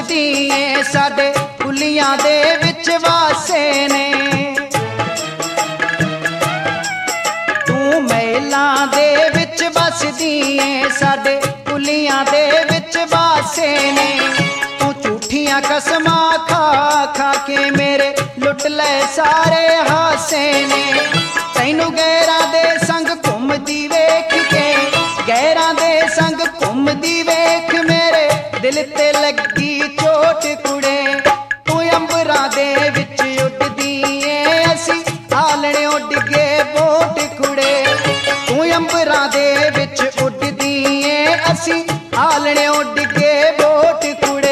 बसदी ए साडे कुलियां दे विच वासे ने। तू महलां दे विच बसदी ए साडे कुलियां दे विच वासे ने। तू झूठियां कसमां खा खा के मेरे लुट ले सारे हासे ने। तैनू गैरां दे संग घुमदी वेख के, गैरां दे संग घुमदी वेख मेरे दिल ते लगी चोट कुड़े। तू अंबरां दे विच उड़दी ए असी आलणे उड़ गए बोट कुड़े। तू अंबरां दे विच उड़दी ए असी आलणे उड़ गए बोट कुड़े।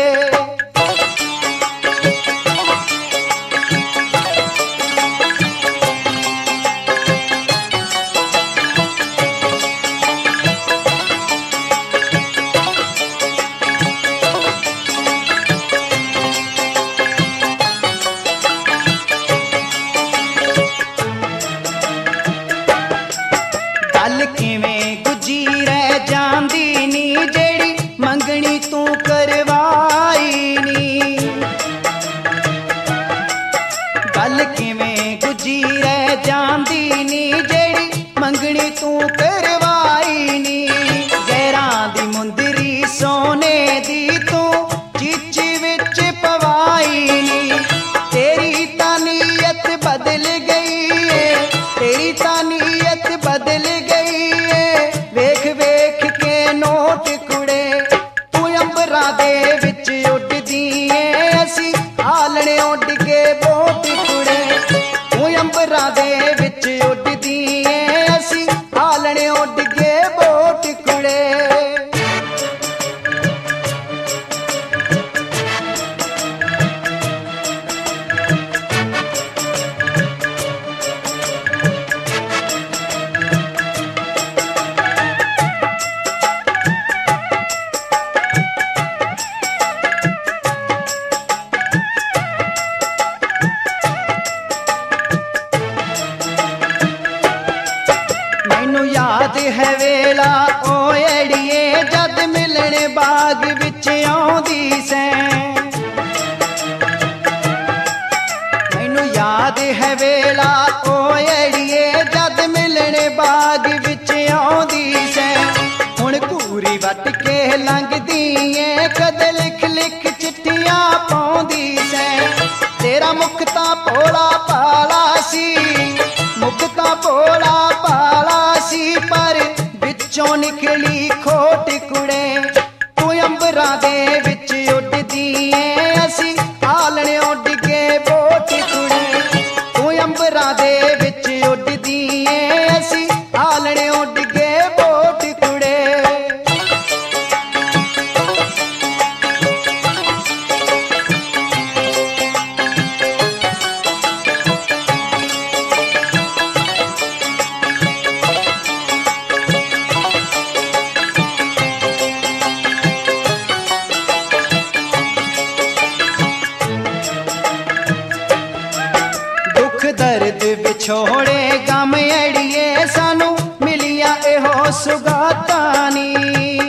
गल किवें गुजी रह जांदी नी जेड़ी मंगनी तू करवाई नी। गल किवें गुजी रह जांदी नी जेड़ी मंगनी तू करवाई नी। गैरां दी मुंदरी सोने दी तू चीच विच पवाई नी। तेरी तानीयत बदल गई है, तेरी तानीयत बदल गई है, वेख वेख के नोट कुड़े। तू अंबरां दे विच उड़दी ए असी आलणे उड़ के बोट कुड़े। तू अंबरां दे विच उड़दी ए असी आलणे उड़ के बोट कुड़े। मैनू याद है वेला ओ एड़िए जद मिलने बाग विच आउंदी सैं। मैनू याद है वेला ओ एड़िए जद मिलने बाग विच आउंदी सैं। हुण घूरी वट के लंघदी ए कदे लिख लिख चिट्ठियां पाउंदी सैं। तेरा मुख तां भोला भाला सी, मुख तां भोला भाला सी, पर विचों निकली खोट कुड़े। तू अंबरां दे विच उड़दी ए असी आलणे उड़ के बोट कुड़े। तू अंबरां दे विच उड़दी ए असी आलणे उड़ के बोट कुड़े। दुख दर्द विछोड़े गम अड़िए सानू मिलिया एहो सुगातां नी।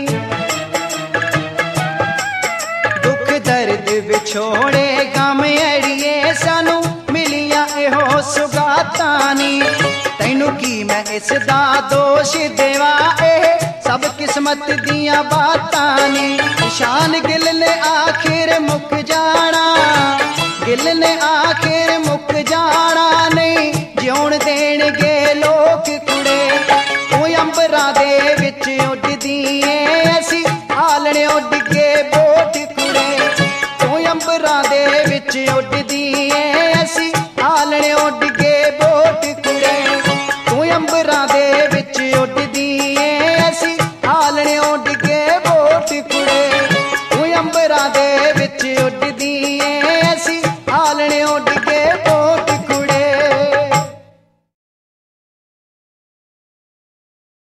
दुख दर्द विछोड़े गम अड़िए सानू मिलिया एहो सुगातां नी। तैनू की मैं इस दा दोष देवा ए सब किस्मत दियां बातां नी। शान गिल ने आखिर मुक जाना, गिल ने आखिर मुक जाना, नहीं जिउण देणगे लोक कुड़े। तू अंबरां दे विच उड़दी ए असी आलणे उड़ के बोट कुड़े। तू अंबरां दे विच उड़दी ए असी आलणे उड़ के बोट कुड़े। तू अंबरां दे विच उड़दी ए असी आलणे उड़ के बोट कुड़े। तू अंबरां दे विच उड़दी ए असी आलणे उड़